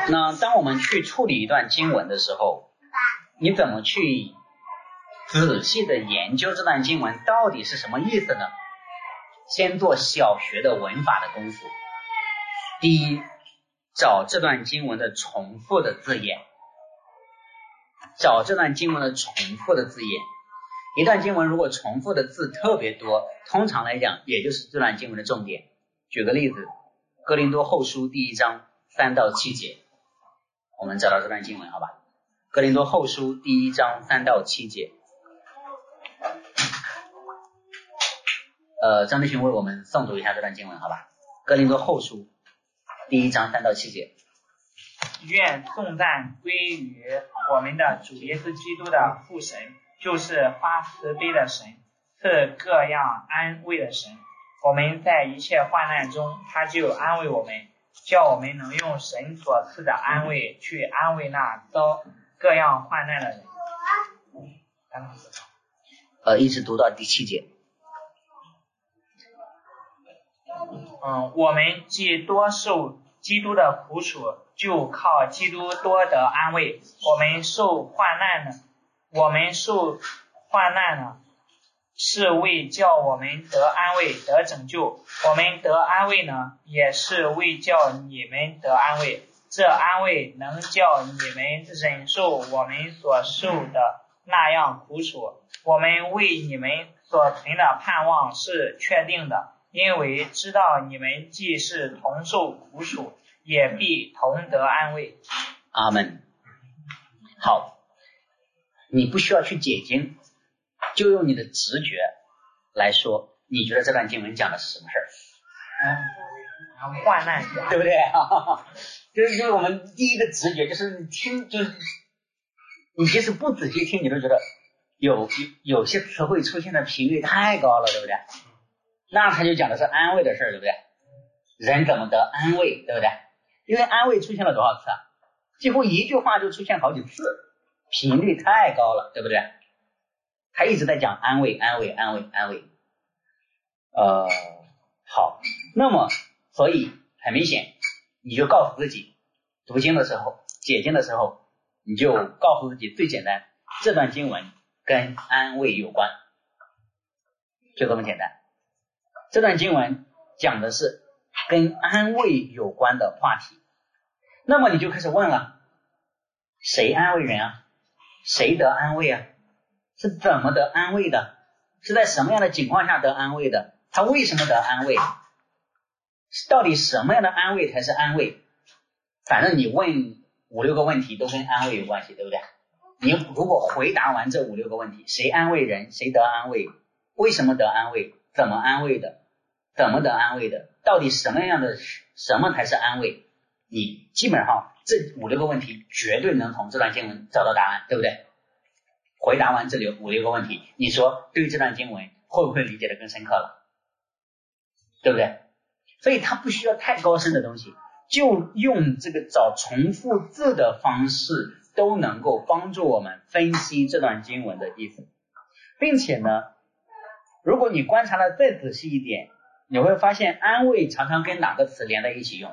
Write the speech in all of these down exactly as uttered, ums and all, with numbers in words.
那当我们去处理一段经文的时候，你怎么去仔细的研究这段经文到底是什么意思呢？先做小学的文法的功夫。第一，找这段经文的重复的字眼，找这段经文的重复的字眼。一段经文如果重复的字特别多，通常来讲也就是这段经文的重点。举个例子，哥林多后书第一章三到七节，我们找到这段经文，好吧？哥林多后书第一章三到七节。呃，张弟兄为我们诵读一下这段经文，好吧？哥林多后书第一章三到七节。 愿颂赞归于我们的主耶稣基督的父神，就是发慈悲的神，赐各样安慰的神。我们在一切患难中，他就安慰我们，叫我们能用神所赐的安慰去安慰那遭各样患难的人。 呃，一直读到第七节。 嗯，我们既多受基督的苦楚，就靠基督多得安慰。我们受患难呢，我们受患难呢，是为叫我们得安慰得拯救。我们得安慰呢，也是为叫你们得安慰。这安慰能叫你们忍受我们所受的那样苦楚。我们为你们所存的盼望是确定的，因为知道你们既是同受苦楚，也必同得安慰。 阿们。好，你不需要去解经，就用你的直觉来说，你觉得这段经文讲的是什么事儿？ 嗯，患难， 对不对？就是就是我们第一个直觉，就是你听，就是你即使不仔细听，你都觉得有有有些词汇出现的频率太高了，对不对？那他就讲的是安慰的事儿，对不对？人怎么得安慰，对不对？因为安慰出现了多少次啊？几乎一句话就出现好几次，频率太高了，对不对？他一直在讲安慰，安慰，安慰，安慰。呃，好，那么所以很明显，你就告诉自己，读经的时候、解经的时候，你就告诉自己最简单，这段经文跟安慰有关，就这么简单。这段经文讲的是跟安慰有关的话题，那么你就开始问了，谁安慰人啊？谁得安慰啊？是怎么得安慰的？是在什么样的情况下得安慰的？他为什么得安慰？到底什么样的安慰才是安慰？反正你问五六个问题都跟安慰有关系，对不对？你如果回答完这五六个问题，谁安慰人？谁得安慰？为什么得安慰？怎么安慰的？怎么得安慰的？到底什么样的什么才是安慰？你基本上这五六个问题绝对能从这段经文找到答案，对不对？回答完这里五六个问题，你说对这段经文会不会理解的更深刻了？对不对？所以它不需要太高深的东西，就用这个找重复字的方式都能够帮助我们分析这段经文的意思。并且呢，如果你观察的再仔细一点，你会发现安慰常常跟哪个词连在一起用？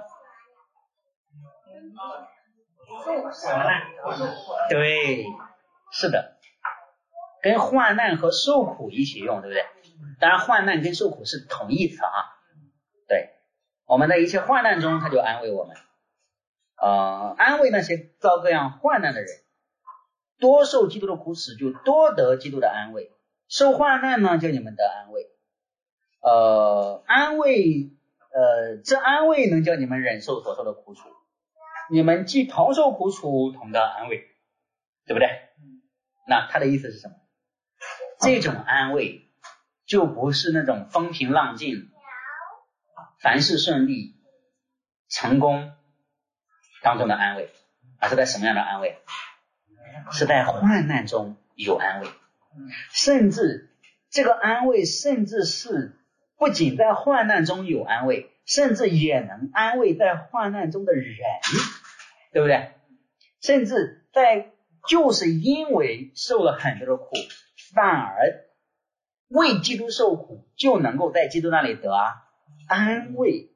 对，是的，跟患难和受苦一起用，对不对？当然患难跟受苦是同义词啊。对，我们在一切患难中他就安慰我们，呃，安慰那些遭各样患难的人。多受基督的苦使，就多得基督的安慰。受患难呢，就你们得安慰。呃，安慰，呃，这安慰能叫你们忍受所受的苦楚。你们既同受苦楚，同得安慰，对不对？那他的意思是什么？这种安慰就不是那种风平浪静、凡事顺利、成功当中的安慰，而是在什么样的安慰？是在患难中有安慰，甚至这个安慰甚至是不仅在患难中有安慰，甚至也能安慰在患难中的人，对不对？甚至在就是因为受了很多的苦，反而为基督受苦，就能够在基督那里得安慰。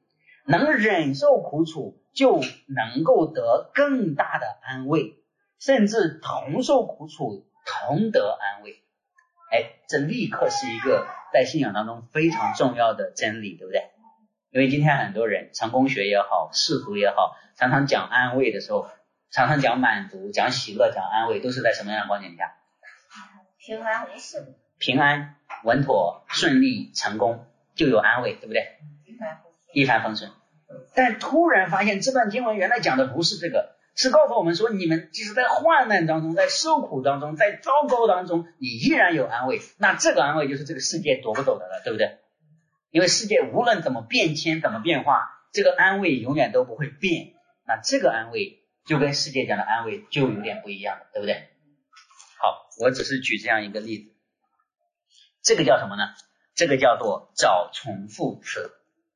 能忍受苦楚，就能够得更大的安慰，甚至同受苦楚，同得安慰。哎，这立刻是一个在信仰当中非常重要的真理，对不对？因为今天很多人成功学也好，世俗也好，常常讲安慰的时候，常常讲满足，讲喜乐，讲安慰，都是在什么样的光景下？ 平安无事， 平安、稳妥、顺利、成功，就有安慰，对不对？一帆风顺。但突然发现这段经文原来讲的不是这个，是告诉我们说，你们即使在患难当中，在受苦当中，在糟糕当中，你依然有安慰。那这个安慰就是这个世界夺不走的了，对不对？因为世界无论怎么变迁，怎么变化，这个安慰永远都不会变。那这个安慰就跟世界讲的安慰就有点不一样了，对不对？好，我只是举这样一个例子。这个叫什么呢？这个叫做找重复词。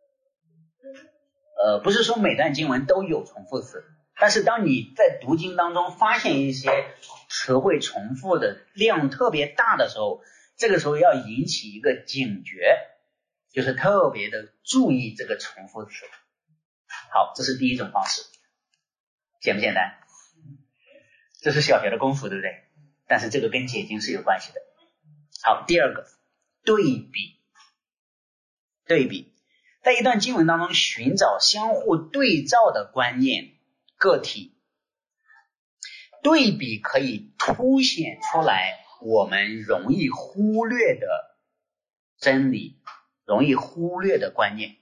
呃，不是说每段经文都有重复词，但是当你在读经当中发现一些词汇重复的量特别大的时候，这个时候要引起一个警觉，就是特别的注意这个重复词。好，这是第一种方式。简不简单？这是小学的功夫，对不对？但是这个跟解经是有关系的。好，第二个，对比。对比，在一段经文当中寻找相互对照的观念个体。对比可以凸显出来我们容易忽略的真理，容易忽略的观念。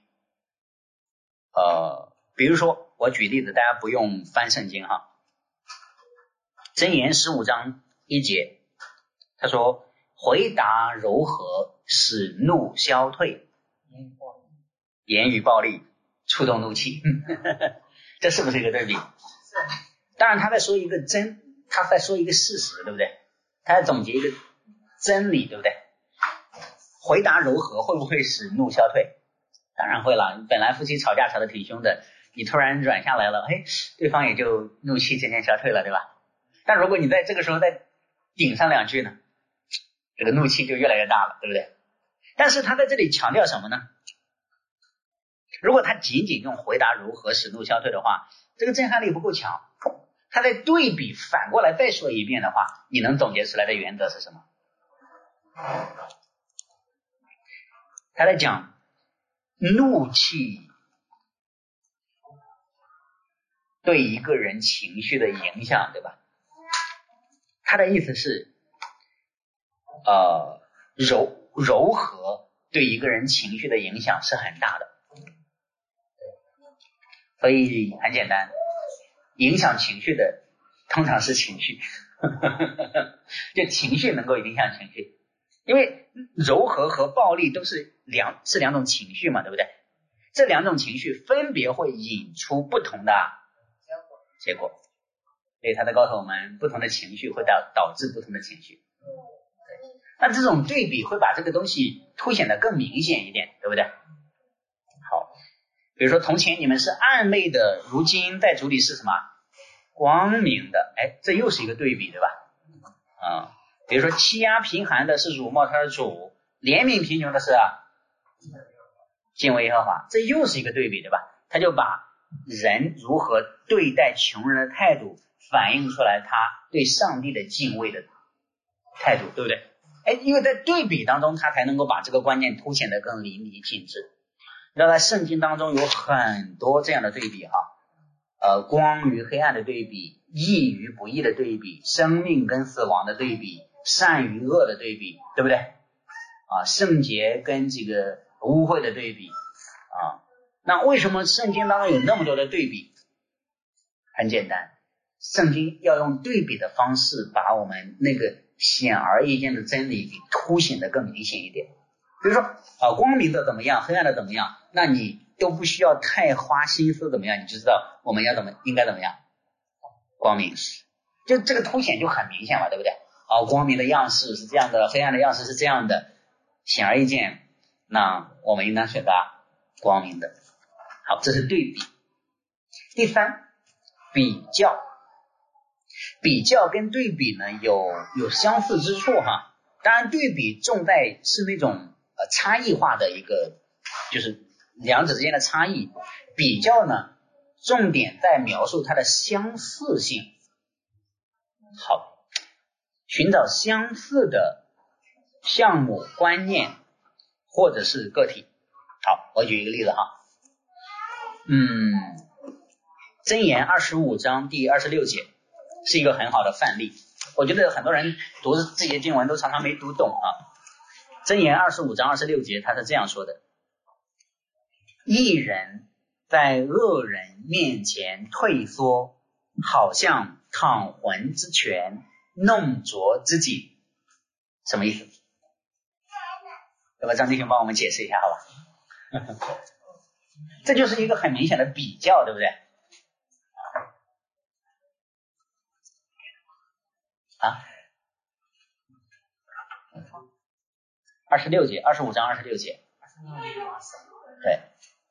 呃，比如说我举例子，大家不用翻圣经哈。箴言十五章一节，他说回答柔和，使怒消退，言语暴力触动怒气这是不是一个对比？是。当然他在说一个真，他在说一个事实，对不对？他在总结一个真理，对不对？回答柔和会不会使怒消退？当然会了，本来夫妻吵架吵得挺凶的，你突然软下来了，嘿，对方也就怒气渐渐消退了，对吧？但如果你在这个时候再顶上两句呢，这个怒气就越来越大了，对不对？但是他在这里强调什么呢？如果他仅仅用回答如何使怒消退的话，这个震撼力不够强。他在对比反过来再说一遍的话，你能总结出来的原则是什么？他在讲怒气对一个人情绪的影响，对吧？他的意思是呃，柔柔和对一个人情绪的影响是很大的。所以很简单，影响情绪的通常是情绪就情绪能够影响情绪，因为柔和和暴力都是两是两种情绪嘛，对不对？这两种情绪分别会引出不同的结果，所以他在告诉我们，不同的情绪会导导致不同的情绪。那这种对比会把这个东西凸显得更明显一点，对不对？好，比如说从前你们是暗昧的，如今在主里是什么？光明的。哎，这又是一个对比，对吧？啊、嗯，比如说欺压贫寒的是辱没他的主，怜悯贫穷的是敬畏耶和华，这又是一个对比，对吧？他就把人如何对待穷人的态度反映出来他对上帝的敬畏的态度，对不对？哎，因为在对比当中他才能够把这个观念凸显得更淋漓尽致。你知道在圣经当中有很多这样的对比哈，呃，光与黑暗的对比，义与不义的对比，生命跟死亡的对比，善与恶的对比，对不对？啊，圣洁跟这个污秽的对比啊。那为什么圣经当中有那么多的对比？很简单，圣经要用对比的方式把我们那个显而易见的真理给凸显得更明显一点。比如说啊，光明的怎么样，黑暗的怎么样，那你都不需要太花心思怎么样，你就知道我们要怎么应该怎么样。光明就这个凸显就很明显了，对不对？啊，光明的样式是这样的，黑暗的样式是这样的，显而易见，那我们应当选择光明的。好，这是对比。第三，比较。比较跟对比呢有有相似之处哈，当然对比重在是那种呃差异化的一个，就是两者之间的差异。比较呢，重点在描述它的相似性。好，寻找相似的项目、观念或者是个体。好，我举一个例子哈。嗯，箴言二十五章第二十六节是一个很好的范例。我觉得很多人读这些经文都常常没读懂啊。箴言二十五章二十六节他是这样说的：义人在恶人面前退缩，好像淌浑之泉，弄浊之井。什么意思？要不张弟兄帮我们解释一下好吧？这就是一个很明显的比较，对不对？啊，二十六节，二十五章二十六节。对。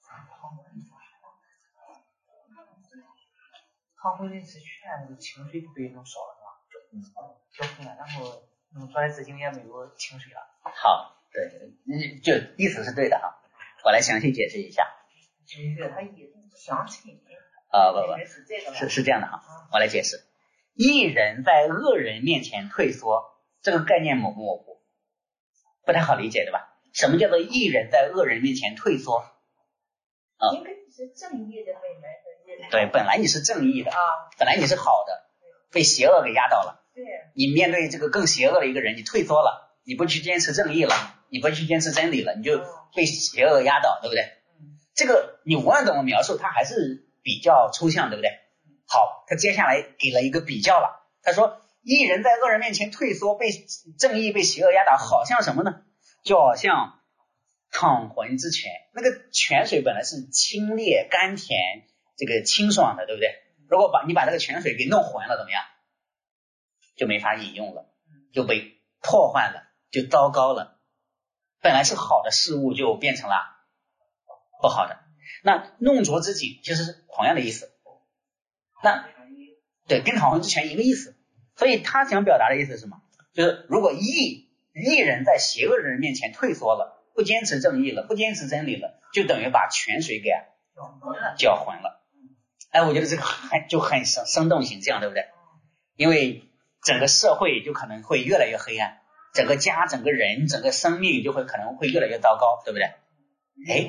淌浑的之泉，那个清水就被弄烧了，是吧？嗯，搅浑了，然后弄出来之井也没有清水了。 好，对，就意思是对的哈。我来详细解释一下。 就是他意思相亲。 啊，不不， 是这个， 是是这样的哈。我来解释。义人在恶人面前退缩，这个概念模模糊，不太好理解，对吧？什么叫做义人在恶人面前退缩？ 啊，应该是正义的本来的。 对，本来你是正义的啊， 本来你是好的，被邪恶给压倒了。 对， 你面对这个更邪恶的一个人，你退缩了，你不去坚持正义了，你不去坚持真理了，你就被邪恶压倒，对不对？ 嗯， 这个你无论怎么描述，它还是比较抽象，对不对？好，他接下来给了一个比较了。他说，义人在恶人面前退缩，被正义被邪恶压倒，好像什么呢？就好像淌浑之泉。那个泉水本来是清冽甘甜，这个清爽的，对不对？如果把你把这个泉水给弄浑了，怎么样？就没法饮用了，就被破坏了，就糟糕了。本来是好的事物就变成了不好的。那弄浊之井其实是同样的意思。那对，跟淌浑之泉一个意思。所以他想表达的意思是什么？就是如果义义人在邪恶人面前退缩了，不坚持正义了，不坚持真理了，就等于把泉水给搅浑了。哎，我觉得这个很就很生生动形象，对不对？因为整个社会就可能会越来越黑暗，整个家、整个人、整个生命就会可能会越来越糟糕，对不对？哎，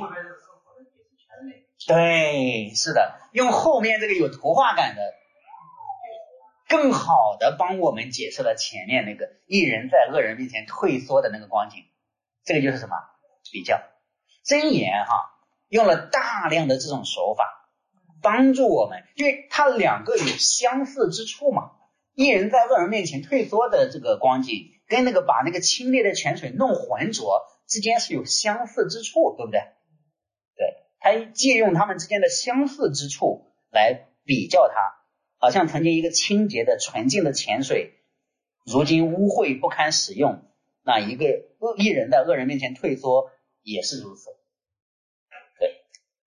对，是的，用后面这个有图画感的，更好的帮我们解释了前面那个义人在恶人面前退缩的那个光景。这个就是什么？比较。箴言哈，用了大量的这种手法，帮助我们，因为它两个有相似之处嘛。义人在恶人面前退缩的这个光景，跟那个把那个清冽的泉水弄浑浊之间是有相似之处，对不对？对，他借用他们之间的相似之处来比较它，好像曾经一个清洁的纯净的泉水，如今污秽不堪使用，那一个义人在恶人面前退缩也是如此。对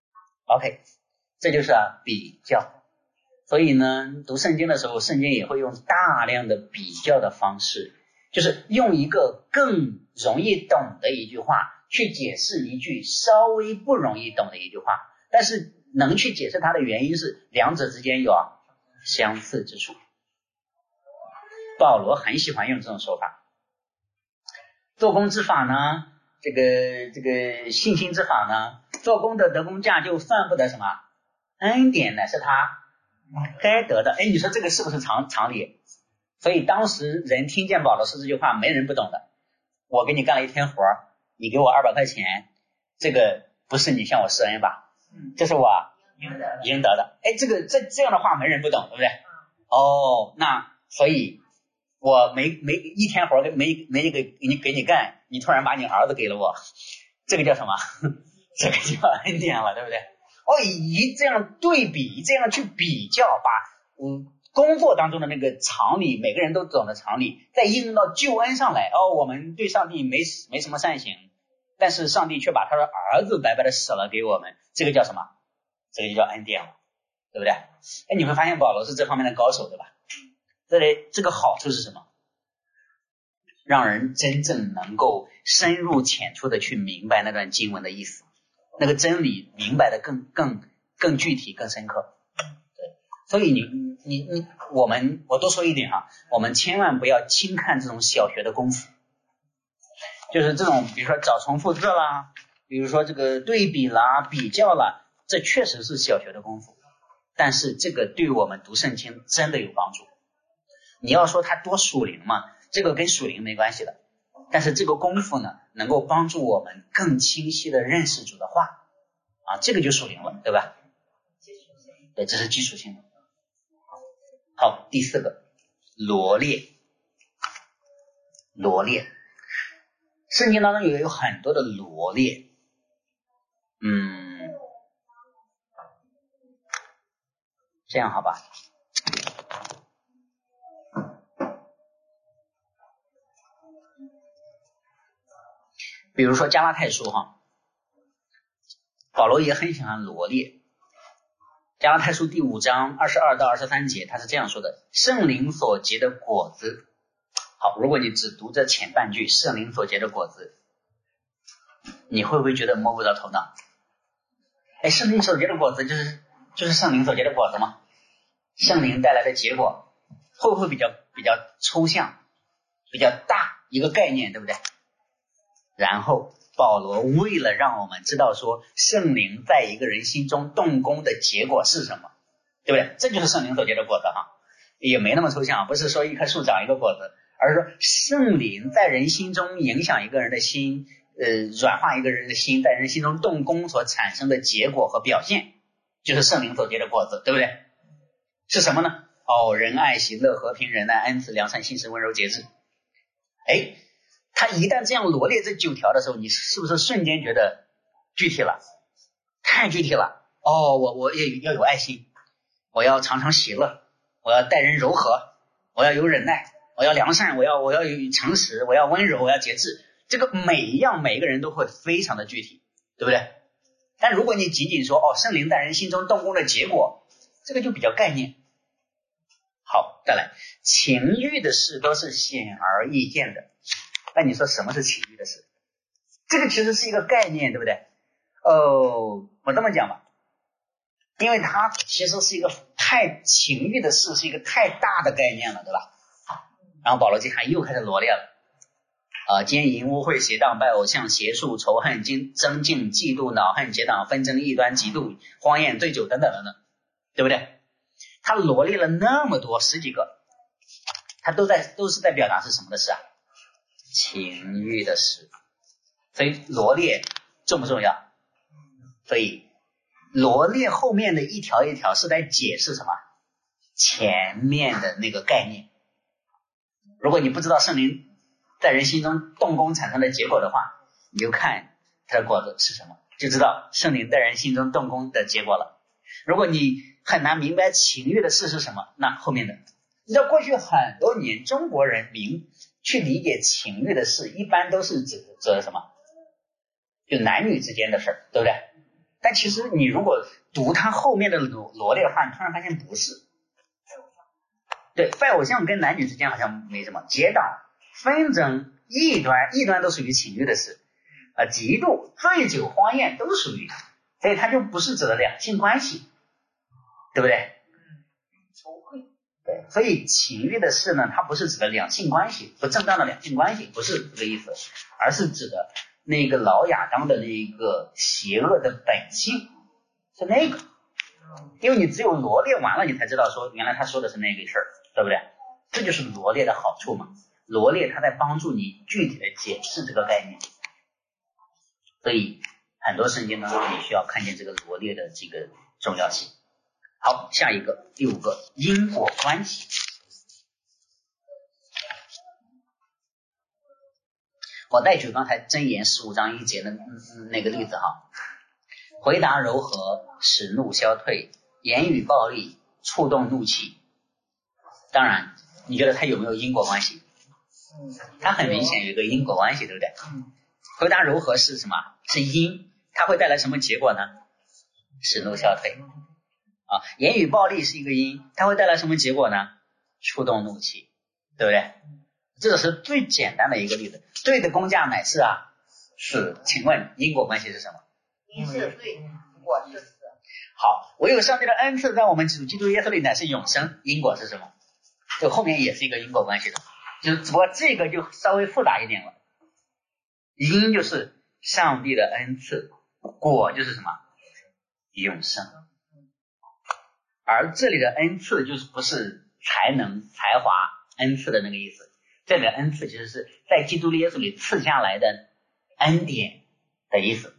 ，OK， 这就是啊比较。所以呢，读圣经的时候，圣经也会用大量的比较的方式，就是用一个更容易懂的一句话去解释一句稍微不容易懂的一句话，但是能去解释它的原因是两者之间有啊相似之处。保罗很喜欢用这种手法。做工之法呢，这个这个信心之法呢，做工的得工价就算不得什么恩典乃是他该得的。哎，你说这个是不是常常理？所以当时人听见保罗说这句话，没人不懂的。我给你干了一天活，你给我二百块钱，这个不是你向我施恩吧？这是我赢得赢得的。哎，这个这这样的话没人不懂，对不对？哦，那所以我没没一天活没没给你给你干，你突然把你儿子给了我，这个叫什么？这个叫恩典了，对不对？哦，以这样对比，这样去比较，把嗯工作当中的那个常理，每个人都懂的常理，再应用到救恩上来。哦，我们对上帝没没什么善行，但是上帝却把他的儿子白白的舍了给我们，这个叫什么？这个就叫恩典了，对不对？哎，你会发现保罗是这方面的高手，对吧？这里这个好处是什么？让人真正能够深入浅出的去明白那段经文的意思。 那个真理明白的更更更具体更深刻。对，所以你你你我们我多说一点哈，我们千万不要轻看这种小学的功夫，就是这种比如说找重复字啦，比如说这个对比啦比较啦，这确实是小学的功夫，但是这个对我们读圣经真的有帮助。你要说它多属灵嘛，这个跟属灵没关系的，但是这个功夫呢能够帮助我们更清晰的认识主的话啊，这个就属灵了，对吧？对，这是基础性的。好，第四个罗列。罗列，圣经当中有有很多的罗列，嗯，这样好吧？比如说加拉太书哈，保罗也很喜欢罗列。加拉太书第五章二十二到二十三节，他是这样说的：圣灵所结的果子。好，如果你只读这前半句，圣灵所结的果子，你会不会觉得摸不着头脑？哎，圣灵所结的果子就是就是圣灵所结的果子吗？圣灵带来的结果会不会比较比较抽象，比较大一个概念，对不对？然后保罗为了让我们知道说圣灵在一个人心中动工的结果是什么，对不对？这就是圣灵所结的果子哈，也没那么抽象，不是说一棵树长一个果子，而是说圣灵在人心中影响一个人的心，呃，软化一个人的心，在人心中动工所产生的结果和表现，就是圣灵所结的果子，对不对？是什么呢？哦，仁爱、喜乐、和平、忍耐、恩慈、良善、信实、温柔、节制。哎，他一旦这样罗列这九条的时候，你是不是瞬间觉得具体了？太具体了。哦，我我也要有爱心，我要常常喜乐，我要待人柔和，我要有忍耐，我要良善，我要我要有诚实，我要温柔，我要节制。这个每一样每一个人都会非常的具体，对不对？但如果你仅仅说哦，圣灵在人心中动工的结果，这个就比较概念。好，再来，情欲的事都是显而易见的。那你说什么是情欲的事？这个其实是一个概念，对不对？哦，我这么讲吧，因为它其实是一个太情欲的事是一个太大的概念了，对吧？然后保罗接下来又开始罗列了啊、呃，奸淫、污秽、邪荡、拜偶像、邪术、仇恨、争竞、嫉妒、恼恨、结党、纷争、异端、嫉妒、荒宴、醉酒等等等等，对不对？他罗列了那么多十几个，他都在都是在表达是什么的事啊？情欲的事。所以罗列重不重要？所以罗列后面的一条一条是在解释什么？前面的那个概念。如果你不知道圣灵在人心中动工产生的结果的话，你就看它的果子是什么，就知道圣灵在人心中动工的结果了。如果你很难明白情欲的事是什么，那后面的，你知道过去很多年中国人民去理解情欲的事，一般都是指指什么？就男女之间的事儿，对不对？但其实你如果读它后面的罗罗列的话，你突然发现不是。对，拜偶像跟男女之间好像没什么，结党、纷争、异端，异端都属于情欲的事啊，嫉妒、醉酒、荒宴都属于，所以它就不是指的两性关系，对不对？对，所以情欲的事呢，它不是指的两性关系，不正当的两性关系，不是这个意思，而是指的那个老亚当的那个邪恶的本性，是那个。因为你只有罗列完了，你才知道说原来他说的是那个事儿，对不对？这就是罗列的好处嘛。罗列它在帮助你具体的解释这个概念，所以很多圣经当中你需要看见这个罗列的这个重要性。好，下一个第五个因果关系。我再举刚才箴言十五章一节的那个例子哈，回答柔和使怒消退，言语暴力触动怒气。当然你觉得它有没有因果关系？它很明显有一个因果关系，对不对？回答柔和是什么？是因，它会带来什么结果呢？使怒消退啊。言语暴力是一个因，它会带来什么结果呢？触动怒气，对不对？这是最简单的一个例子。对的工价乃是啊，是，请问因果关系是什么？ 因是对，果是死。 好，唯有上帝的恩赐在我们主基督耶稣里乃是永生，因果是什么？这后面也是一个因果关系的，就只不过这个就稍微复杂一点了。因就是上帝的恩赐，果就是什么？永生。而这里的恩赐就是不是才能、才华、恩赐的那个意思，这里的恩赐其实是在基督耶稣里赐下来的恩典的意思。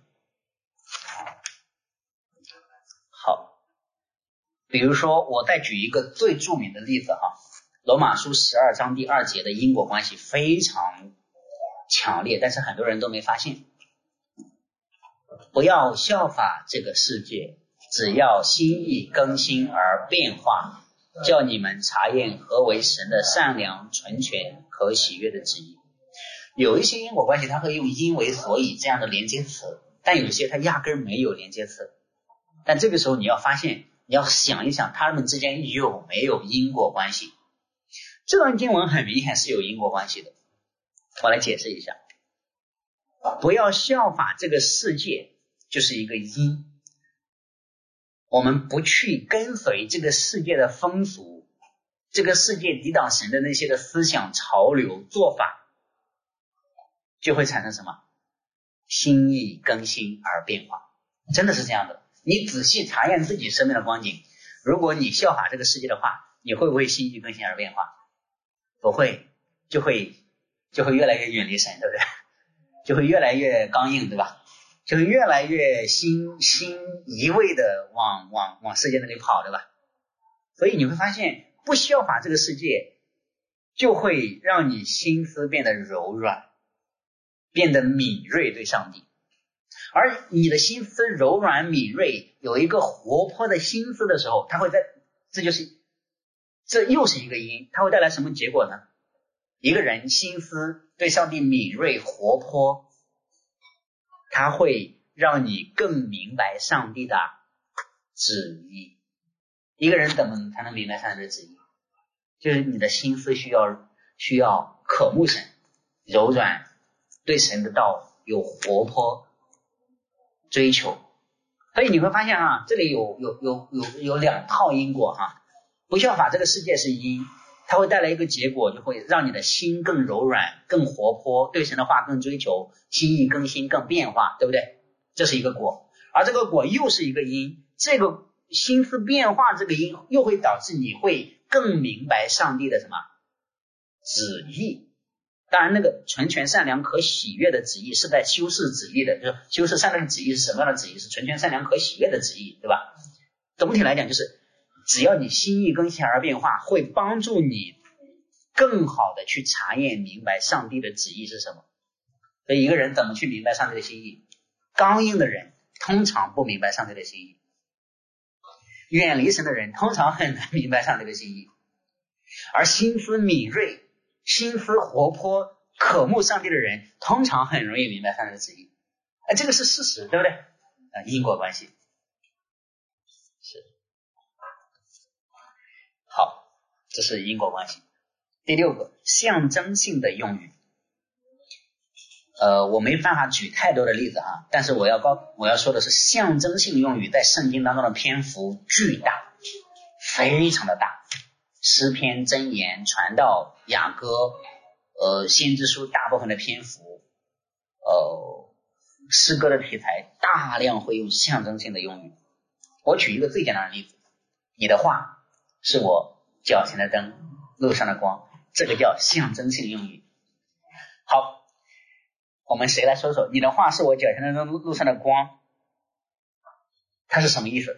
好，比如说我再举一个最著名的例子哈，罗马书十二章第二节的因果关系非常强烈，但是很多人都没发现。不要效法这个世界，只要心意更新而变化，叫你们察验何为神的善良、纯全、可喜悦的旨意。有一些因果关系它会用因为所以这样的连接词，但有些它压根没有连接词。但这个时候你要发现，你要想一想它们之间有没有因果关系。这段经文很明显是有因果关系的，我来解释一下。不要效法这个世界就是一个因，我们不去跟随这个世界的风俗，这个世界抵挡神的那些的思想潮流做法，就会产生什么？心意更新而变化。真的是这样的，你仔细查验自己生命的光景，如果你效法这个世界的话，你会不会心意更新而变化？不会，就会就会越来越远离神，对不对？就会越来越刚硬，对吧？就会越来越心心一味的往往往世界那里跑，对吧？所以你会发现，不效法这个世界，就会让你心思变得柔软，变得敏锐对上帝。而你的心思柔软敏锐，有一个活泼的心思的时候，它会在，这就是这又是一个因，它会带来什么结果呢？一个人心思对上帝敏锐活泼，他会让你更明白上帝的旨意。一个人怎么才能明白上帝的旨意？就是你的心思需要需要渴慕神，柔软，对神的道有活泼追求。所以你会发现啊，这里有有有有有两套因果哈。不效法这个世界是因，它会带来一个结果，就会让你的心更柔软、更活泼，对神的话更追求，心意更新、更变化，对不对？这是一个果。而这个果又是一个因，这个心思变化这个因又会导致你会更明白上帝的什么旨意。当然那个纯全善良可喜悦的旨意是在修饰旨意的，就是修饰善良的旨意是什么样的旨意？是纯全善良可喜悦的旨意，对吧？总体来讲就是只要你心意更新而变化，会帮助你更好的去查验明白上帝的旨意是什么。所以一个人怎么去明白上帝的心意？刚硬的人通常不明白上帝的心意，远离神的人通常很难明白上帝的心意，而心思敏锐、心思活泼、渴慕上帝的人通常很容易明白上帝的旨意。哎，这个是事实，对不对？啊，因果关系是。好，这是因果关系。第六个，象征性的用语。呃，我没办法举太多的例子啊，但是我要告我要说的是，象征性用语在圣经当中的篇幅巨大，非常的大。诗篇、箴言、传道、雅歌、呃，先知书大部分的篇幅，呃，诗歌的题材大量会用象征性的用语。我举一个最简单的例子，你的话是我脚前的灯，路上的光，这个叫象征性用语。好，我们谁来说说，你的话是我脚前的灯，路上的光，它是什么意思？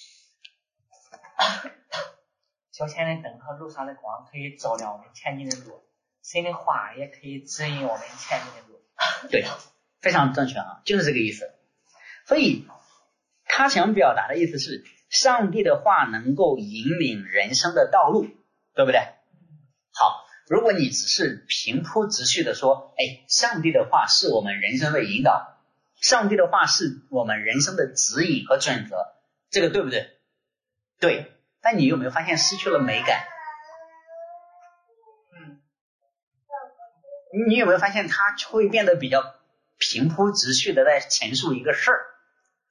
脚前的灯和路上的光可以照亮我们前进的路，神的话也可以指引我们前进的路。 对，非常正确啊，就是这个意思。所以他想表达的意思是，上帝的话能够引领人生的道路，对不对？好，如果你只是平铺直叙的说，哎，上帝的话是我们人生的引导，上帝的话是我们人生的指引和准则，这个对不对？对，但你有没有发现失去了美感？ 嗯， 你有没有发现它会变得比较平铺直叙的在陈述一个事儿，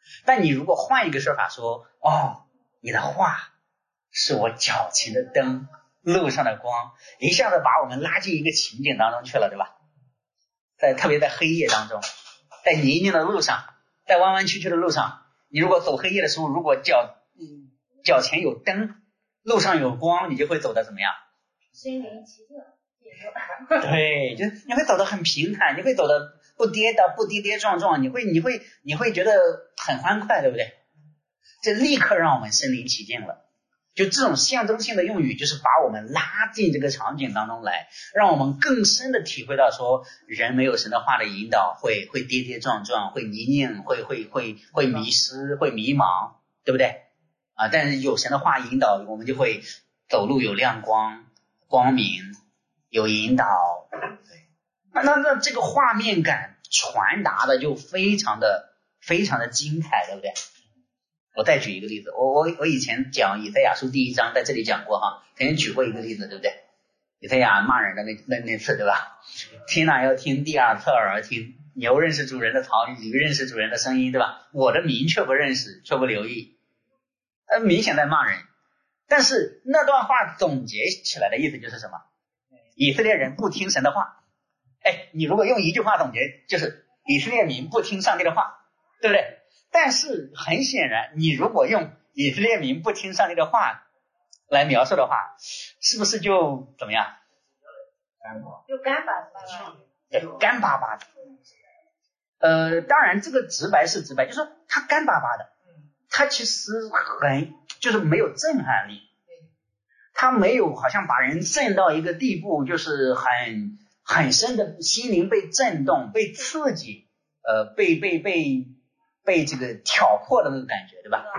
但你如果换一个说法说，哦，你的话是我脚前的灯，路上的光，一下子把我们拉进一个情景当中去了，对吧？在特别在黑夜当中，在泥泞的路上，在弯弯曲曲的路上，你如果走黑夜的时候，如果脚嗯脚前有灯，路上有光，你就会走得怎么样？ 身临其境。 对，就你会走得很平坦，你会走得不跌倒，不跌跌撞撞，你会你会你会觉得很欢快，对不对？这立刻让我们身临其境了。就这种象征性的用语，就是把我们拉进这个场景当中来，让我们更深的体会到说，人没有神的话的引导，会会跌跌撞撞，会泥泞，会会会会迷失，会迷茫，对不对？啊，但是有神的话引导，我们就会走路有亮光，光明，有引导。对，那那那这个画面感传达的就非常的非常的精彩，对不对？我再举一个例子，我我我以前讲以赛亚书第一章，在这里讲过哈，曾经举过一个例子，对不对？以赛亚骂人的那那那次，对吧？听哪要听，第二侧耳听，牛认识主人的槽，驴认识主人的声音，对吧？我的名却不认识，却不留意，呃，明显在骂人。但是那段话总结起来的意思就是什么？以色列人不听神的话。哎，你如果用一句话总结，就是以色列民不听上帝的话，对不对？但是很显然，你如果用以色列民不听上帝的话来描述的话，是不是就怎么样？ 就干巴巴的。 对，干巴巴的。呃，当然这个直白是直白，就是说他干巴巴的，他其实很就是没有震撼力，他没有好像把人震到一个地步，就是很很深的心灵被震动、被刺激，呃，被被被。被这个挑破的那个感觉，对吧？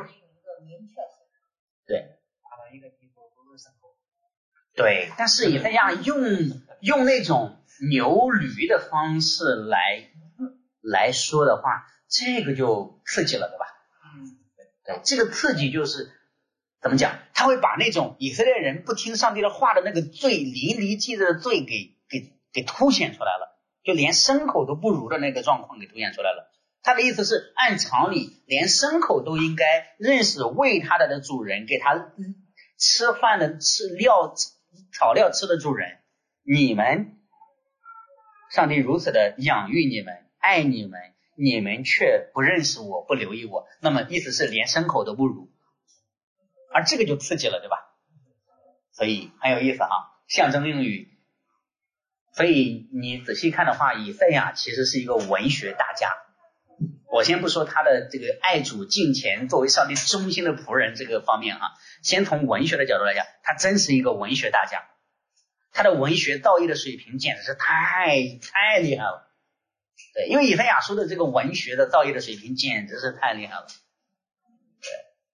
对，对，但是以赛亚用用那种牛驴的方式来来说的话，这个就刺激了，对吧？对，这个刺激就是怎么讲？他会把那种以色列人不听上帝的话的那个罪，淋漓尽致的罪给给给凸显出来了，就连牲口都不如的那个状况给凸显出来了。他的意思是，按常理，连牲口都应该认识喂它的的主人，给它吃饭的吃料草料吃的主人。你们，上帝如此的养育你们，爱你们，你们却不认识我，不留意我。那么意思是连牲口都不如，而这个就刺激了，对吧？所以很有意思哈，象征用语。所以你仔细看的话，以赛亚其实是一个文学大家。我先不说他的这个爱主敬虔作为上帝忠心的仆人这个方面啊，先从文学的角度来讲，他真是一个文学大家，他的文学造诣的水平简直是太太厉害了。对，因为以赛亚书的这个文学的造诣的水平简直是太厉害了。对，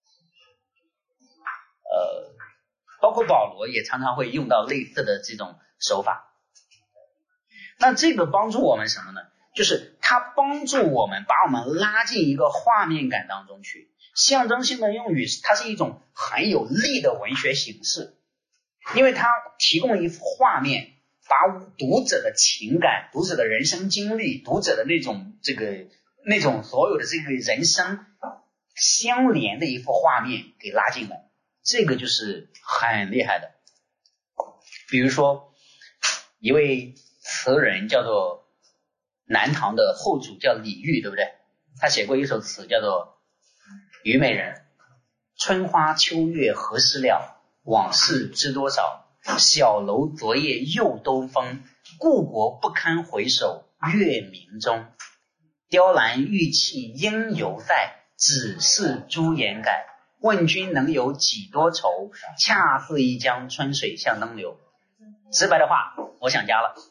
呃，包括保罗也常常会用到类似的这种手法。那这个帮助我们什么呢？就是它帮助我们把我们拉进一个画面感当中去。象征性的用语，它是一种很有力的文学形式，因为它提供一幅画面，把读者的情感、读者的人生经历、读者的那种这个那种所有的这个人生相连的一幅画面给拉进来，这个就是很厉害的。比如说一位词人叫做南唐的后主叫李煜，对不对？他写过一首词叫做《虞美人》，春花秋月何时了，往事知多少，小楼昨夜又东风，故国不堪回首月明中，雕栏玉砌应犹在，只是朱颜改，问君能有几多愁，恰似一江春水向东流。直白的话，我想家了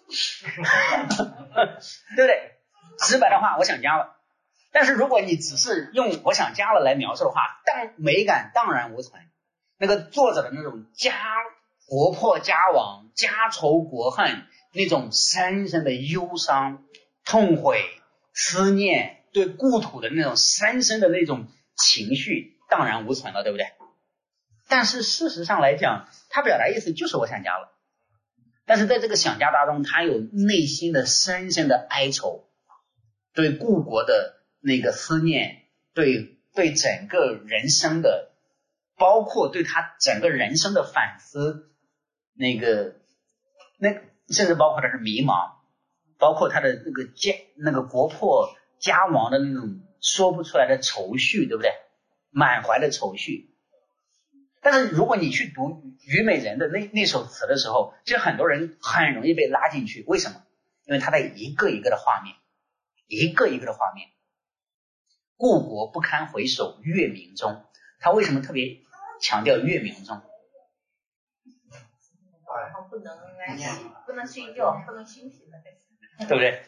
对不对？直白的话，我想家了。但是如果你只是用我想家了来描述的话，但美感荡然无存。那个作者的那种家国破家亡、家仇国恨，那种深深的忧伤、痛悔、思念，对故土的那种深深的那种情绪荡然无存了，对不对？但是事实上来讲，他表达意思就是我想家了。但是在这个想家当中，他有内心的深深的哀愁，对故国的那个思念，对对整个人生的，包括对他整个人生的反思，那个那甚至包括他是迷茫，包括他的那个家那个国破家亡的那种说不出来的愁绪，对不对？满怀的愁绪。但是如果你去读虞美人的那那首词的时候，其实很多人很容易被拉进去。为什么？因为他在一个一个的画面，一个一个的画面。故国不堪回首月明中，他为什么特别强调月明中？ 不能安息，不能睡觉，不能休息的， 对不对？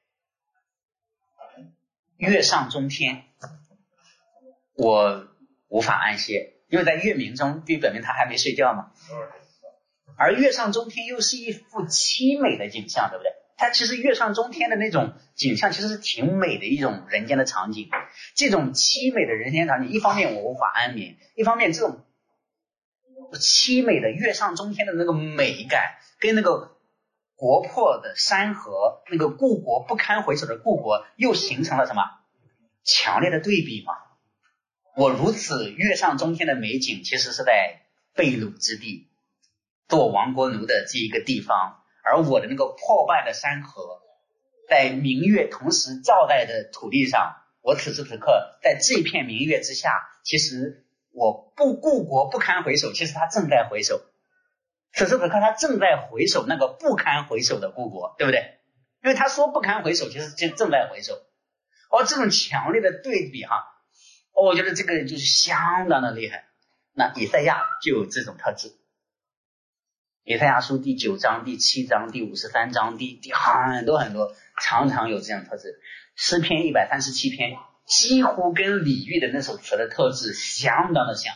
月上中天，我无法安歇，因为在月明中就表明他还没睡觉嘛。而月上中天又是一幅凄美的景象，对不对？它其实月上中天的那种景象其实是挺美的一种人间的场景。这种凄美的人间场景，一方面我无法安眠，一方面这种凄美的月上中天的那个美感跟那个国破的山河，那个故国不堪回首的故国又形成了什么强烈的对比嘛。我如此月上中天的美景其实是在被掳之地，做亡国奴的这一个地方，而我的那个破败的山河在明月同时照在的土地上，我此时此刻在这片明月之下，其实我不故国不堪回首，其实他正在回首，此时此刻他正在回首那个不堪回首的故国，对不对？因为他说不堪回首，其实就正在回首。哦，这种强烈的对比哈，哦，我觉得这个就是相当的厉害。那以赛亚就有这种特质。以赛亚书第九章、第七章、第五十三章、第第很多很多，常常有这样的特质。诗篇一百三十七篇几乎跟李煜的那首词的特质相当的像。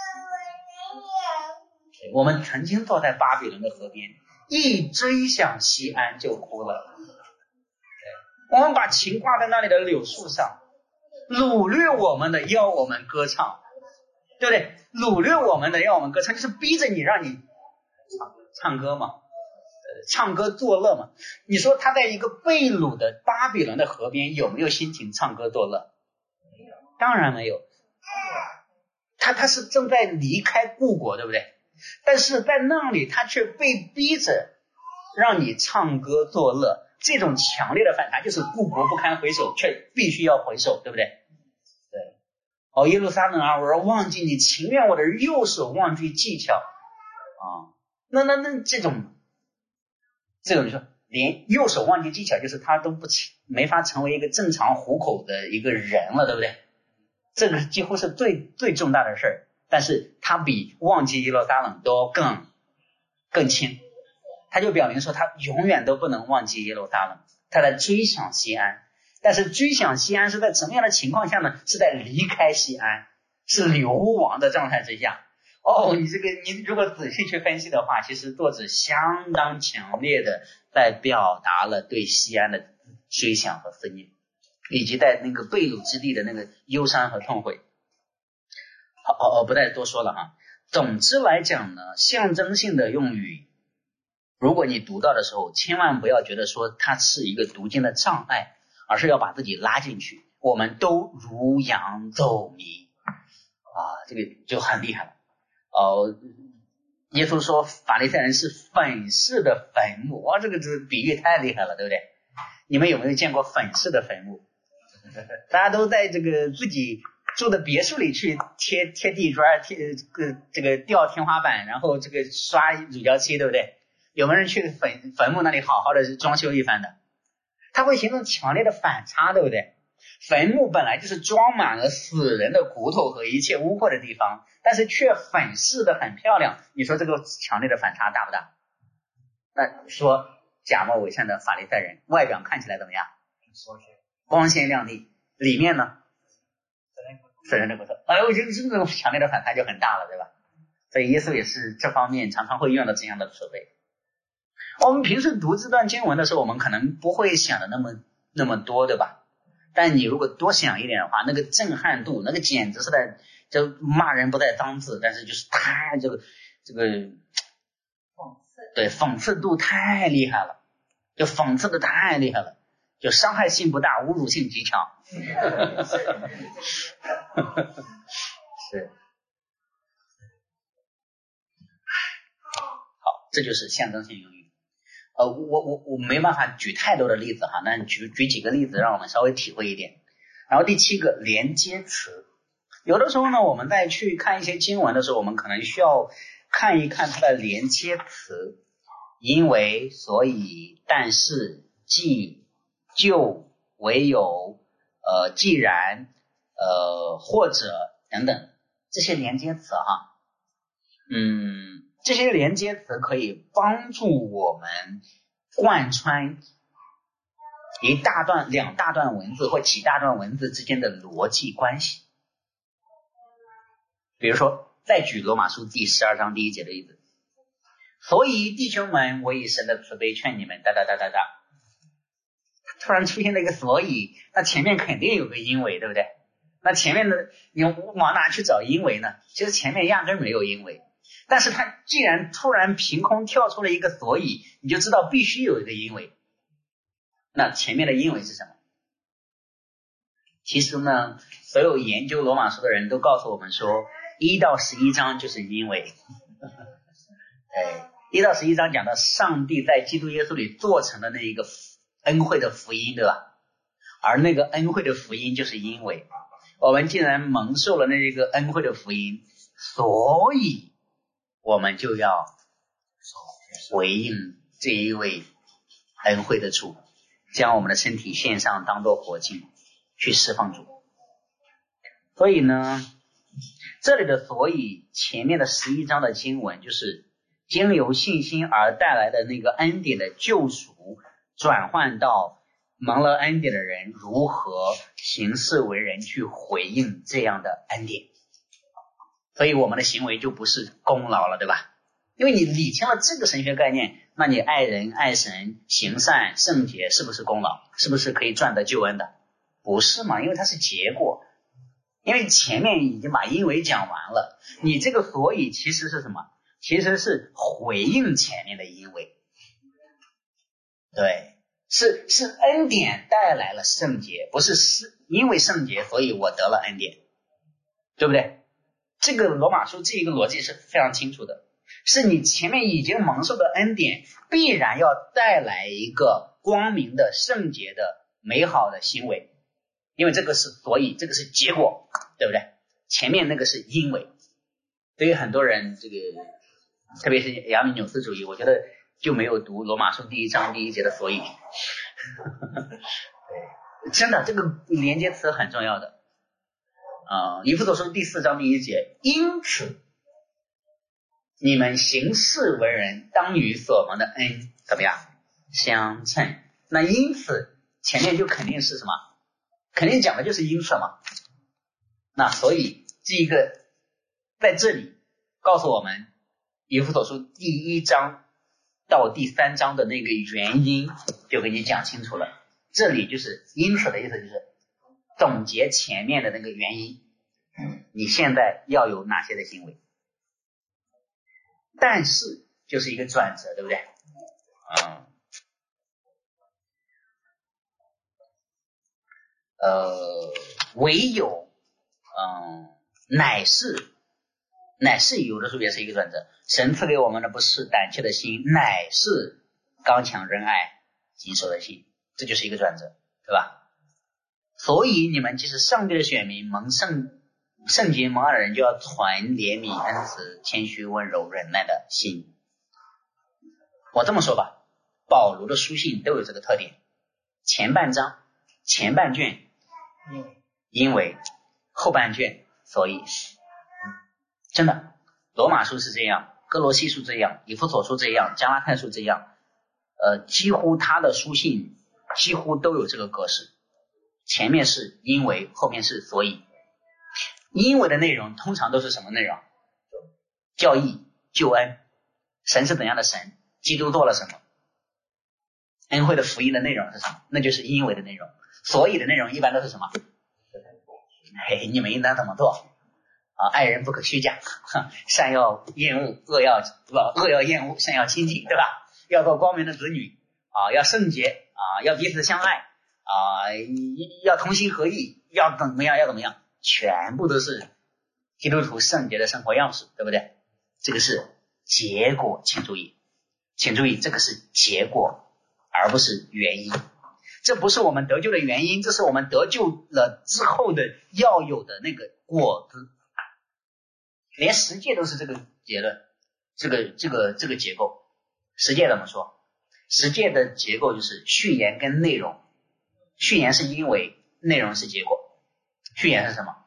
我们曾经坐在巴比伦的河边，一追想西安就哭了。我们把情挂在那里的柳树上，掳掠我们的要我们歌唱，对不对？掳掠我们的要我们歌唱，就是逼着你让你唱唱歌嘛，唱歌作乐嘛。你说他在一个被掳的巴比伦的河边有没有心情唱歌作乐？当然没有。他他是正在离开故国，对不对？但是在那里他却被逼着让你唱歌作乐，这种强烈的反差就是故国不堪回首，却必须要回首，对不对？对。哦，耶路撒冷啊，我要忘记你，情愿我的右手忘记技巧啊。那那那这种这种你说连右手忘记技巧，就是他都不没法成为一个正常糊口的一个人了，对不对？这个几乎是最最重大的事儿，但是他比忘记耶路撒冷都更更轻。他就表明说他永远都不能忘记耶路撒冷，他在追想西安。但是追想西安是在什么样的情况下呢？是在离开西安，是流亡的状态之下。哦，你这个你如果仔细去分析的话，其实作者相当强烈的在表达了对西安的追想和思念，以及在那个被掳之地的那个忧伤和痛悔。好，哦哦，不再多说了哈。总之来讲呢，象征性的用语，如果你读到的时候，千万不要觉得说它是一个读经的障碍，而是要把自己拉进去。我们都如羊走迷啊，这个就很厉害了。哦，耶稣说法利赛人是粉饰的坟墓，哇，这个这个比喻太厉害了，对不对？你们有没有见过粉饰的坟墓？大家都在这个自己住的别墅里去贴贴地砖，贴这个这个吊天花板，然后这个刷乳胶漆，对不对？有没有人去坟坟墓那里好好的装修一番的？它会形成强烈的反差，对不对？坟墓本来就是装满了死人的骨头和一切污秽的地方，但是却粉饰的很漂亮，你说这个强烈的反差大不大？那说假冒伪善的法利赛人外表看起来怎么样？光鲜亮丽，里面呢死人的骨头。哎，我觉得这种强烈的反差就很大了，对吧？所以耶稣也是这方面常常会用到这样的词汇。我们平时读这段经文的时候，我们可能不会想的那么那么多，对吧？但你如果多想一点的话，那个震撼度，那个简直是在就骂人不带脏字，但是就是太这个这个讽刺， 对，讽刺度太厉害了，就讽刺的太厉害了， 就伤害性不大，侮辱性极强。是。好，这就是象征性用语。呃，我我我没办法举太多的例子哈，那举举几个例子让我们稍微体会一点。然后第七个连接词，有的时候呢，我们在去看一些经文的时候，我们可能需要看一看它的连接词，因为、所以、但是、既、就、唯有、呃、既然、呃、或者等等这些连接词哈，嗯。这些连接词可以帮助我们贯穿一大段、两大段文字或几大段文字之间的逻辑关系。比如说，再举罗马书第十二章第一节的例子，所以弟兄们，我以神的慈悲劝你们，哒哒哒哒哒。突然出现了一个所以，那前面肯定有个因为，对不对？那前面的你往哪去找因为呢？其实前面压根没有因为。但是它既然突然凭空跳出了一个所以，你就知道必须有一个因为。那前面的因为是什么？其实呢，所有研究罗马书的人都告诉我们说，一到十一章就是因为。哎，一到十一章讲到上帝在基督耶稣里做成的那一个恩惠的福音，对吧？而那个恩惠的福音就是因为我们既然蒙受了那个恩惠的福音，所以我们就要回应这一位恩惠的主，将我们的身体献上当作活祭，去释放主。所以呢，这里的所以前面的十一章的经文就是经由信心而带来的那个恩典的救赎，转换到蒙了恩典的人如何行事为人去回应这样的恩典。所以我们的行为就不是功劳了，对吧？因为你理清了这个神学概念，那你爱人、爱神、行善、圣洁是不是功劳？是不是可以赚得救恩的？不是嘛，因为它是结果。因为前面已经把因为讲完了，你这个所以其实是什么？其实是回应前面的因为。对，是是恩典带来了圣洁，不是是因为圣洁所以我得了恩典，对不对？这个罗马书这一个逻辑是非常清楚的，是你前面已经蒙受的恩典必然要带来一个光明的、圣洁的、美好的行为，因为这个是所以，这个是结果，对不对？前面那个是因为。对于很多人，这个特别是亚米纽斯主义，我觉得就没有读罗马书第一章第一节的所以。真的，这个连接词很重要的。呃，以弗所书第四章第一节，因此你们行事为人当与所蒙的恩怎么样相称。那因此前面就肯定是什么？肯定讲的就是因此嘛。那所以这一个在这里告诉我们，以弗所书第一章到第三章的那个原因就给你讲清楚了。这里就是因此的意思，就是总结前面的那个原因，你现在要有哪些的行为。但是就是一个转折，对不对？嗯，呃，唯有，嗯，乃是，乃是有的时候也是一个转折。神赐给我们的不是胆怯的心，乃是刚强仁爱谨守的心，这就是一个转折，对吧？所以你们即使上帝的选民，蒙圣圣洁蒙爱的人，就要存怜悯、恩慈、谦虚、温柔、忍耐的心。我这么说吧，保罗的书信都有这个特点，前半章前半卷因为，后半卷所以。真的，罗马书是这样，哥罗西书这样，以弗所书这样，加拉太书这样，呃，几乎他的书信几乎都有这个格式，前面是因为，后面是所以。因为的内容通常都是什么内容？教义、救恩，神是怎样的神，基督做了什么，恩惠的福音的内容是什么？那就是因为的内容。所以的内容一般都是什么？嘿，你们应当怎么做啊？爱人不可虚假，善要厌恶，恶要不恶要厌恶，善要亲近，对吧？要做光明的子女啊，要圣洁啊，要彼此相爱啊、要同心合意，要怎么样要怎么样，全部都是基督徒圣洁的生活样式，对不对？这个是结果，请注意，请注意，这个是结果，而不是原因。这不是我们得救的原因，这是我们得救了之后的要有的那个果子。连十诫都是这个结论，这个这个这个结构。十诫怎么说？十诫的结构就是序言跟内容。序言是因为，内容是结果。序言是什么？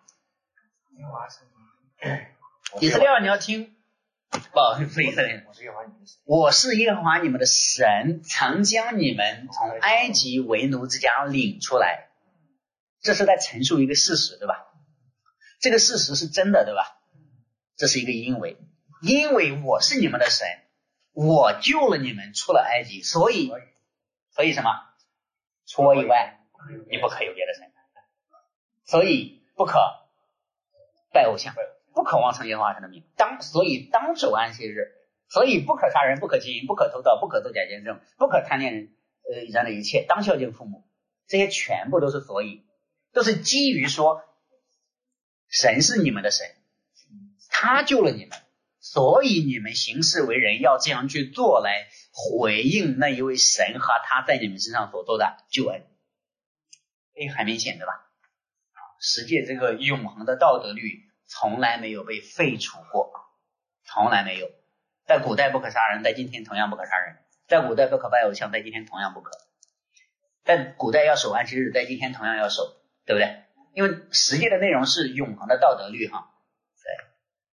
以色列人你要听，不是以色列人，我是耶和华你们的神，曾将你们从埃及为奴之家领出来。这是在陈述一个事实，对吧？这个事实是真的，对吧？这是一个因为，因为我是你们的神，我救了你们出了埃及，所以所以什么？除我以外你不可有别的神，所以不可拜偶像，不可妄称耶和华神的名，当所以当守安息日，所以不可杀人，不可奸淫，不可偷盗，不可作假见证，不可贪恋人呃人的一切，当孝敬父母。这些全部都是所以，都是基于说神是你们的神，他救了你们，所以你们行事为人要这样去做，来回应那一位神和他在你们身上所做的救恩。哎，很明显，对吧？十诫这个永恒的道德律从来没有被废除过，从来没有。在古代不可杀人，在今天同样不可杀人；在古代不可拜偶像，在今天同样不可；在古代要守安息日，在今天同样要守，对不对？因为十诫的内容是永恒的道德律哈。对，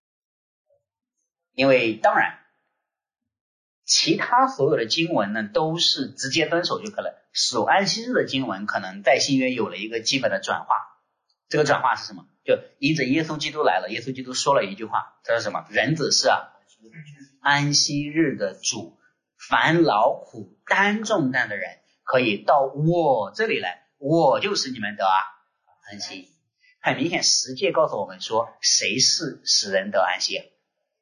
因为当然其他所有的经文呢都是直接遵守就可了，守安息日的经文可能在新约有了一个基本的转化。这个转化是什么？就因着耶稣基督来了，耶稣基督说了一句话，这是什么？人子是啊安息日的主，凡劳苦担重担的人可以到我这里来，我就是你们的啊安息。很明显十诫告诉我们说，谁是使人得安息啊？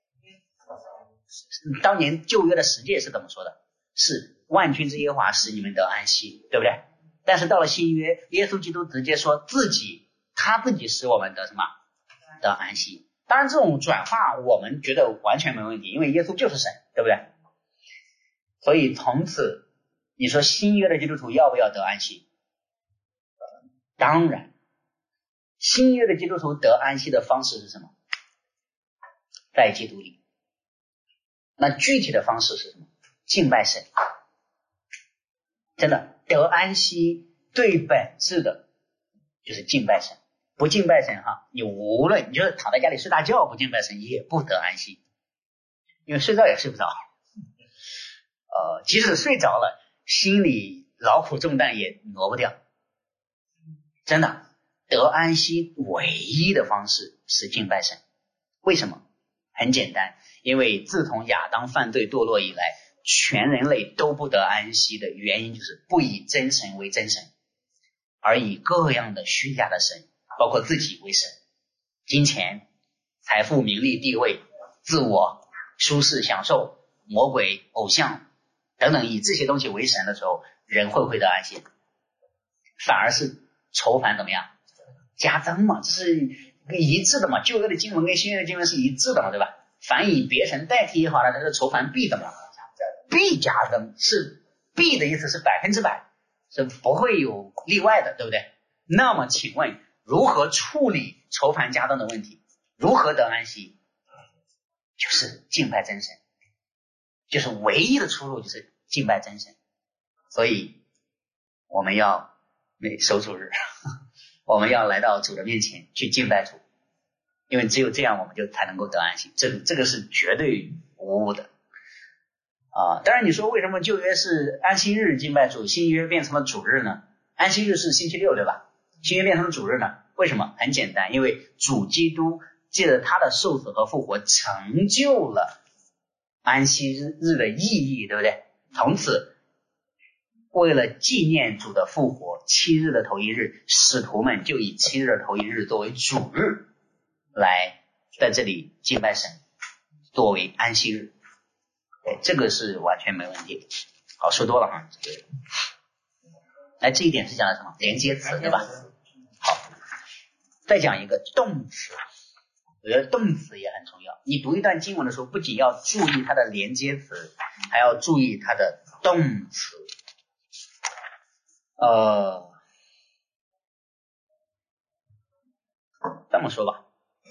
当年旧约的十诫是怎么说的？是万军之耶和华使你们得安息，对不对？但是到了新约，耶稣基督直接说自己他自己使我们得什么？得安息。当然这种转化我们觉得完全没问题，因为耶稣就是神，对不对？所以从此你说新约的基督徒要不要得安息？当然，新约的基督徒得安息的方式是什么？在基督里。那具体的方式是什么？敬拜神。真的，得安息最本质的就是敬拜神。不敬拜神哈，你无论你就是躺在家里睡大觉，不敬拜神也不得安息，因为睡着也睡不着。呃，即使睡着了，心里劳苦重担也挪不掉。真的，得安息唯一的方式是敬拜神。为什么？很简单，因为自从亚当犯罪堕落以来，全人类都不得安息的原因就是不以真神为真神，而以各样的虚假的神，包括自己为神，金钱、财富、名利、地位、自我、舒适、享受、魔鬼、偶像等等，以这些东西为神的时候，人会不会得安息？反而是愁烦怎么样？加增嘛，这是一致的嘛，旧约的经文跟新约的经文是一致的嘛，对吧？凡以别神代替耶和华的，他的愁烦必怎么样？必加增，是必的意思是百分之百，是不会有例外的，对不对？那么请问如何处理愁烦加增的问题？如何得安息？就是敬拜真神，就是唯一的出路，就是敬拜真神。所以我们要守主日，我们要来到主的面前去敬拜主，因为只有这样我们就才能够得安息，这个这个是绝对无误的啊。当然你说为什么旧约是安息日敬拜主，新约变成了主日呢？安息日是星期六，对吧？新约变成了主日呢？为什么？很简单，因为主基督借着他的受死和复活成就了安息日的意义，对不对？从此为了纪念主的复活，七日的头一日，使徒们就以七日的头一日作为主日来在这里敬拜神，作为安息日。对，这个是完全没问题的。好，说多了哈。 来，这一点是讲的什么？连接词，对吧？好，再讲一个动词，我觉得动词也很重要。你读一段经文的时候，不仅要注意它的连接词，还要注意它的动词。呃，这么说吧，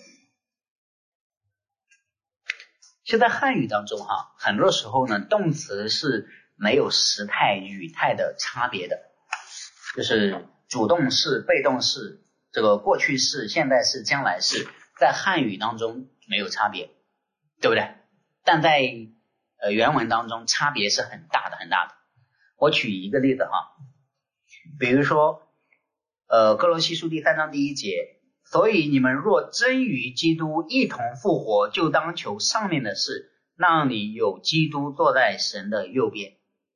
就在汉语当中哈，很多时候呢，动词是没有时态、语态的差别的，就是主动式、被动式，这个过去式、现在式、将来式，在汉语当中没有差别，对不对？但在呃原文当中差别是很大的很大的。我举一个例子哈，比如说呃哥罗西书第三章第一节，所以你们若真与基督一同复活，就当求上面的事，那里有基督坐在神的右边。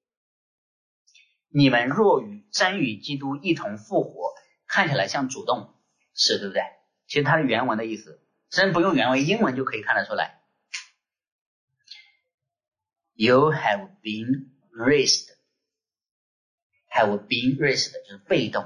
你们若与真与基督一同复活，看起来像主动是，对不对？其实它的原文的意思真不用原文，英文就可以看得出来。You have been raised, have been raised 就是被动，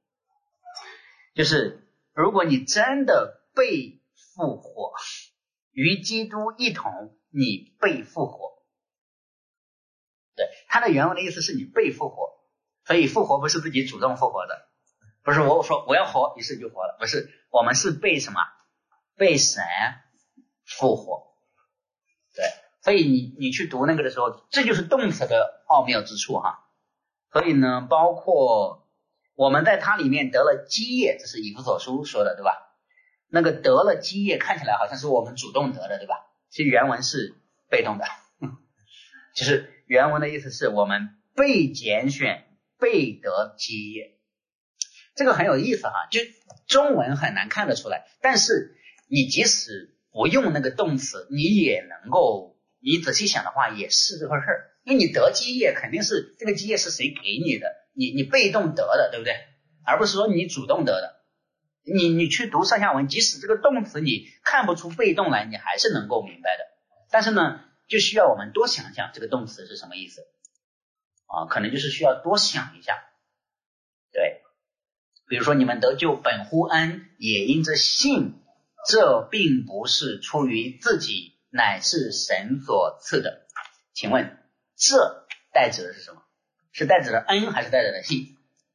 就是如果你真的被复活，与基督一同，你被复活。对，它的原文的意思是你被复活，所以复活不是自己主动复活的，不是我说我要活，于是就活了，不是，我们是被什么？被神复活。对，所以你你去读那个的时候，这就是动词的奥妙之处哈。所以呢，包括我们在它里面得了基业，这是以弗所书说的，对吧？那个得了基业看起来好像是我们主动得的，对吧？其实原文是被动的，就是原文的意思是我们被拣选，被得基业。这个很有意思哈，就中文很难看得出来，但是你即使不用那个动词，你也能够，你仔细想的话也是这回事儿。因为你得基业肯定是这个基业是谁给你的，你你被动得的，对不对？而不是说你主动得的。你你去读上下文，即使这个动词你看不出被动来，你还是能够明白的。但是呢，就需要我们多想想这个动词是什么意思啊，可能就是需要多想一下。对，比如说你们得救本乎恩，也因着信，这并不是出于自己，乃是神所赐的。请问这代指的是什么？是代指的恩还是代指的信？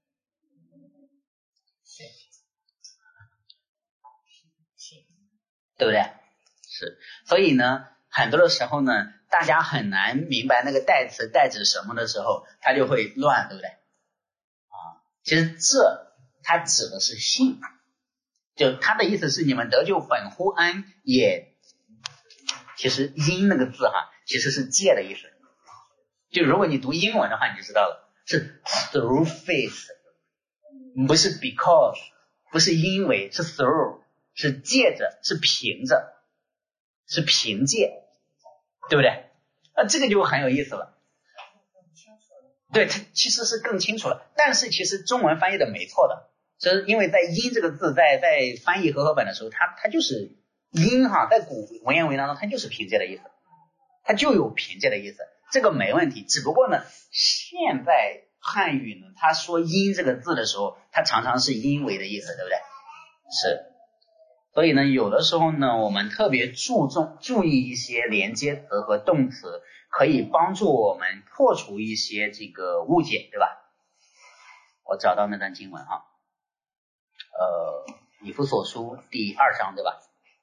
对不对？是，所以呢，很多的时候呢，大家很难明白那个代词代指什么的时候，它就会乱，对不对？啊，其实这它指的是信，就它的意思是你们得救本乎恩，也其实因那个字哈，其实是借的意思。就如果你读英文的话，你就知道了，是 through faith， 不是 because， 不是因为，是 through， 是借着，是凭着，是凭借，对不对？那这个就很有意思了。对，它其实是更清楚了，但是其实中文翻译的没错的，就是因为在因这个字在在翻译和合本的时候，它它就是因哈，在古文言文当中它就是凭借的意思，它就有凭借的意思，这个没问题。只不过呢，现在汉语呢，他说因这个字的时候，它常常是因为的意思，对不对？是。所以呢，有的时候呢，我们特别注重注意一些连接词和动词，可以帮助我们破除一些这个误解，对吧？我找到那段经文哈，呃，以弗所书第二章，对吧？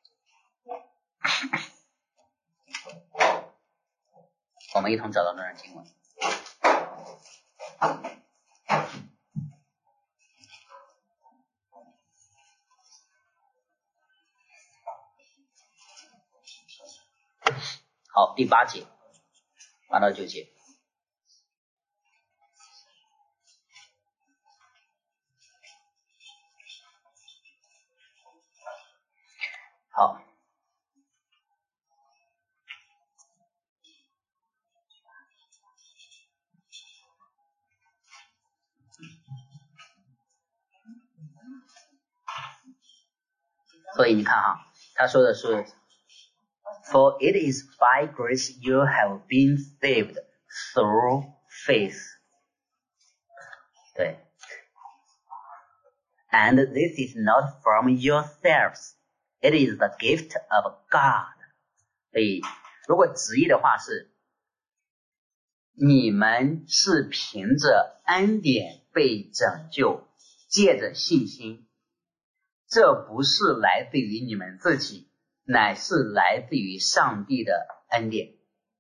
我们一同找到那段经文。好，第八节，八到九节。好，所以你看哈，他说的是 For it is by grace you have been saved through faith。 对， And this is not from yourselves, it is the gift of God. 所以如果直译的话是，你们是凭着恩典被拯救，借着信心，这不是来自于你们自己，乃是来自于上帝的恩典，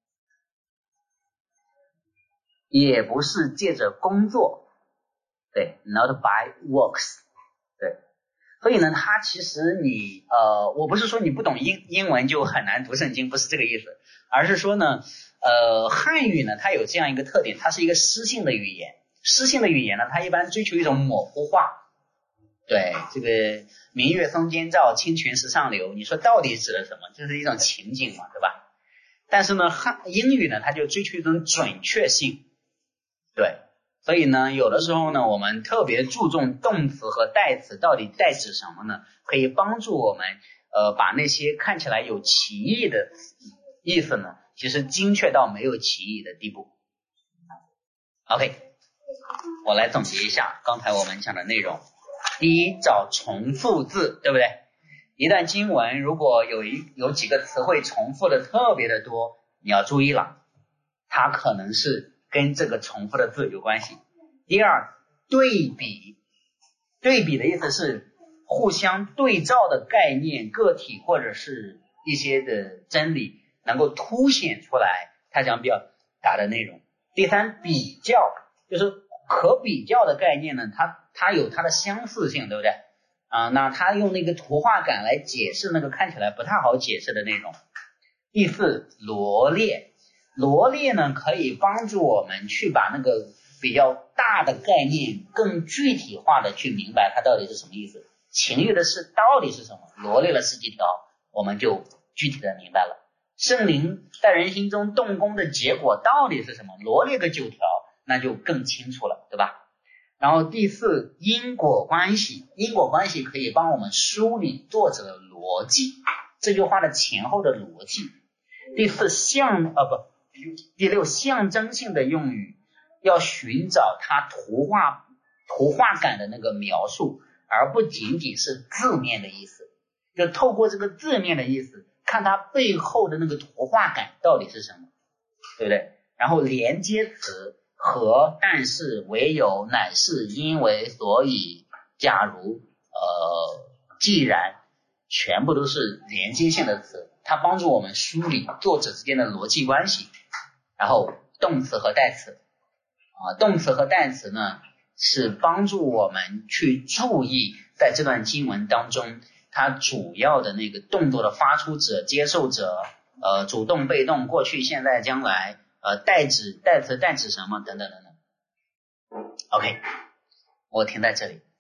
也不是借着工作，对 not by works， 对，所以呢，它其实你呃，我不是说你不懂英英文就很难读圣经，不是这个意思，而是说呢，呃，汉语呢，它有这样一个特点，它是一个诗性的语言，诗性的语言呢，它一般追求一种模糊化，对，这个明月松间照，清泉石上流，你说到底指的什么？就是一种情景嘛，对吧？但是呢，汉英语呢，它就追求一种准确性，对。所以呢，有的时候呢，我们特别注重动词和代词到底代指什么呢？可以帮助我们呃把那些看起来有歧义的意思呢，其实精确到没有歧义的地步。OK， 我来总结一下刚才我们讲的内容。第一，找重复字，对不对？一段经文如果有一有几个词汇重复的特别的多，你要注意了，它可能是跟这个重复的字有关系。第二，对比，对比的意思是互相对照的概念、个体或者是一些的真理能够凸显出来他想表达的内容。第三，比较，就是可比较的概念呢，它它有它的相似性，对不对啊？那它用那个图画感来解释那个看起来不太好解释的内容。第四，罗列，罗列呢可以帮助我们去把那个比较大的概念更具体化的去明白它到底是什么意思。情欲的事到底是什么？罗列了十几条，我们就具体的明白了。圣灵在人心中动工的结果到底是什么？罗列个九条，那就更清楚了，对吧？然后第四，因果关系，因果关系可以帮我们梳理作者的逻辑，这句话的前后的逻辑。第四，象啊不，第六，象征性的用语，要寻找它图画图画感的那个描述，而不仅仅是字面的意思，就透过这个字面的意思看它背后的那个图画感到底是什么，对不对？然后连接词和、但是、唯有、乃是、因为、所以、假如、呃、既然，全部都是连接性的词，它帮助我们梳理作者之间的逻辑关系。然后动词和代词啊，动词和代词呢是帮助我们去注意在这段经文当中它主要的那个动作的发出者、接受者、呃主动、被动、过去、现在、将来、呃代指、代词、代指什么等等等等。OK， 我停在这里。